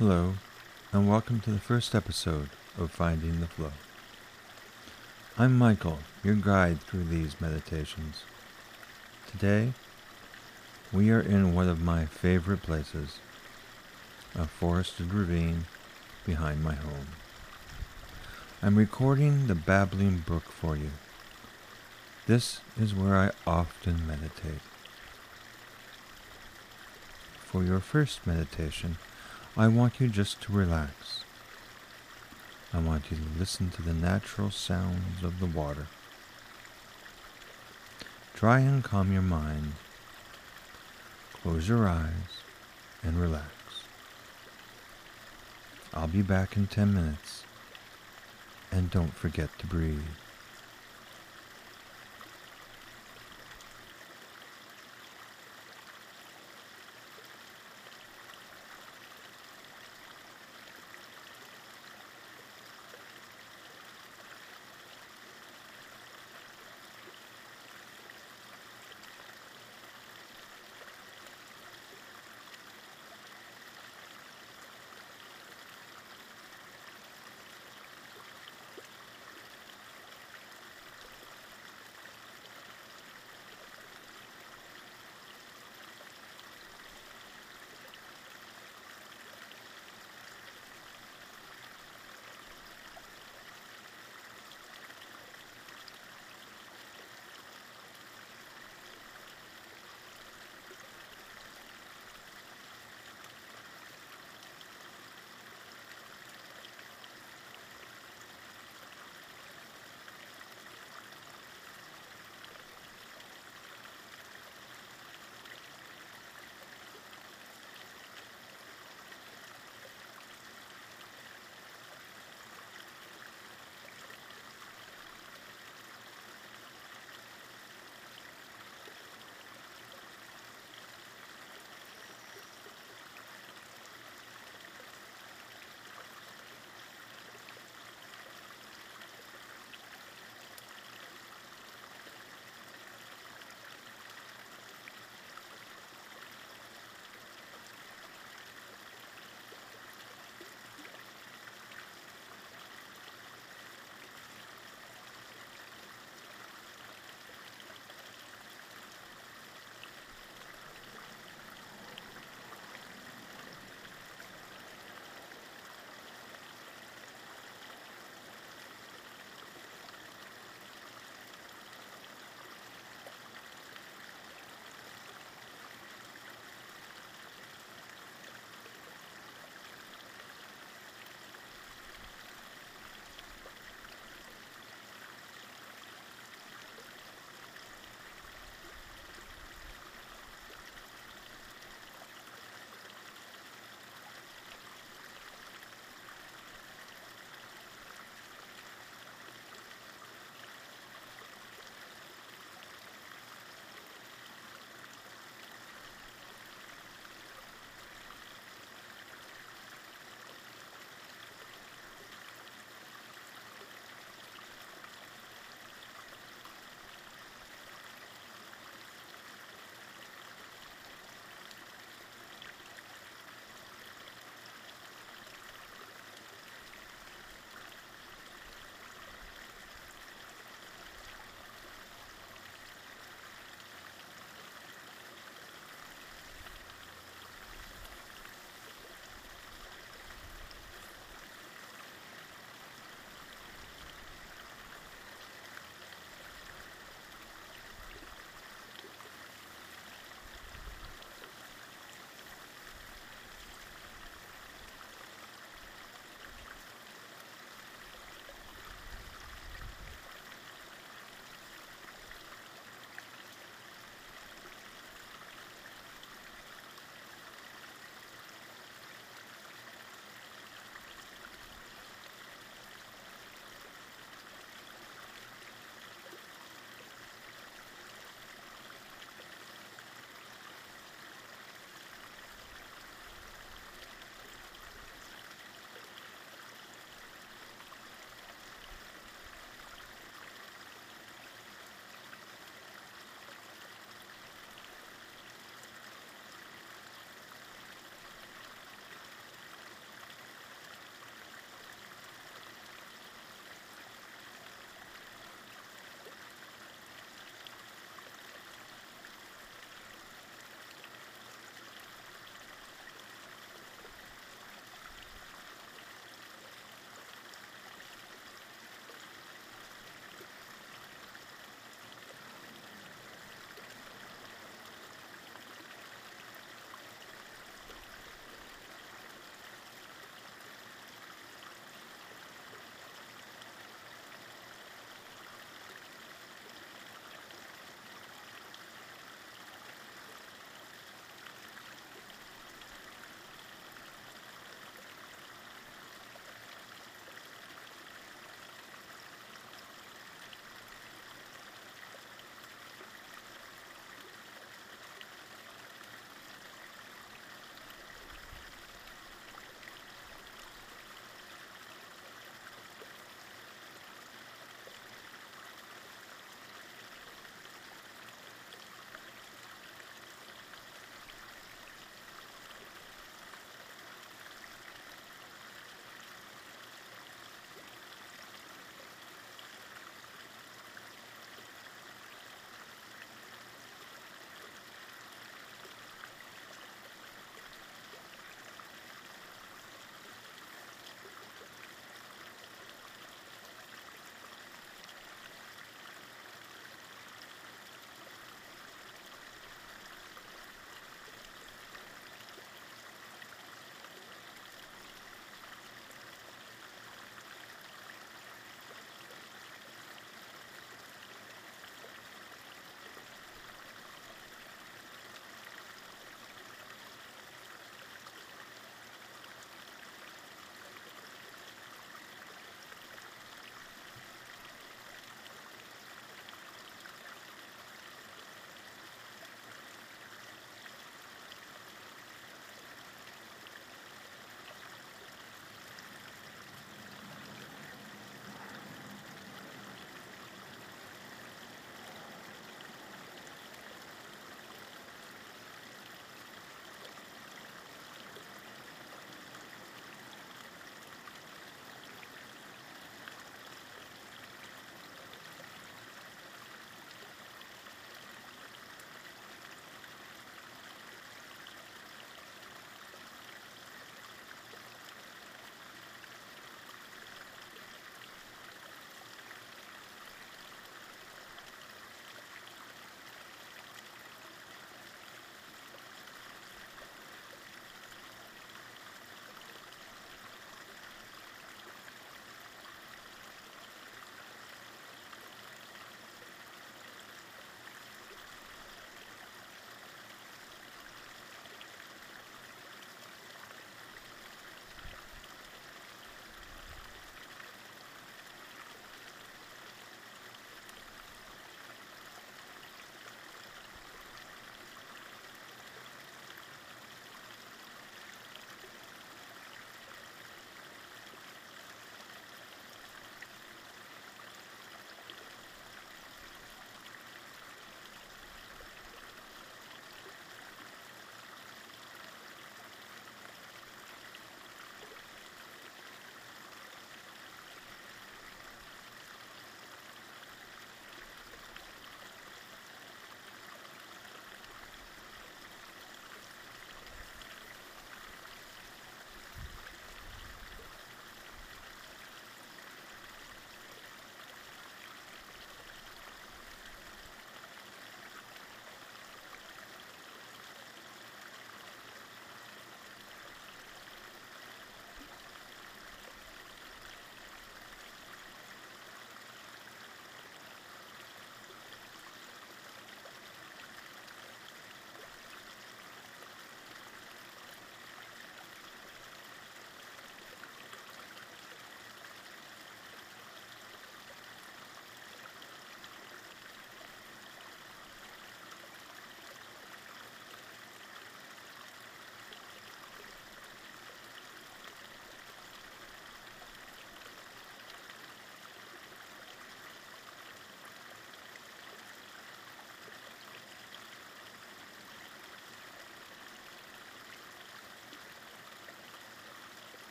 Hello, and welcome to the first episode of Finding the Flow. I'm Michael, your guide through these meditations. Today, we are in one of my favorite places, a forested ravine behind my home. I'm recording the babbling brook for you. This is where I often meditate. For your first meditation, I want you just to relax. I want you to listen to the natural sounds of the water. Try and calm your mind. Close your eyes and relax. I'll be back in 10 minutes. And don't forget to breathe.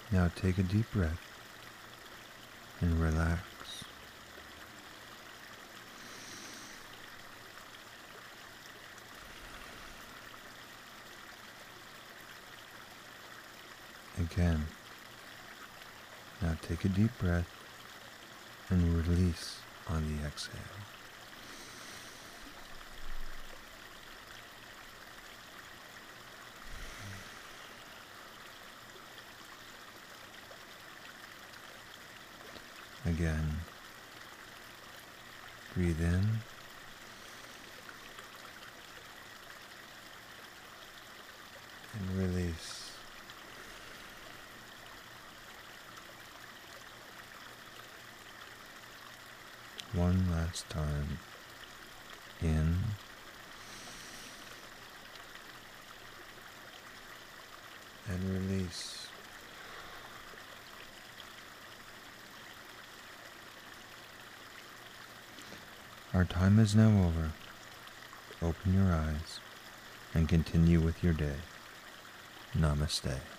Now take a deep breath and relax. Again. Now take a deep breath and release on the exhale. Again, breathe in and release. One last time. In and release. Our time is now over. Open your eyes and continue with your day. Namaste.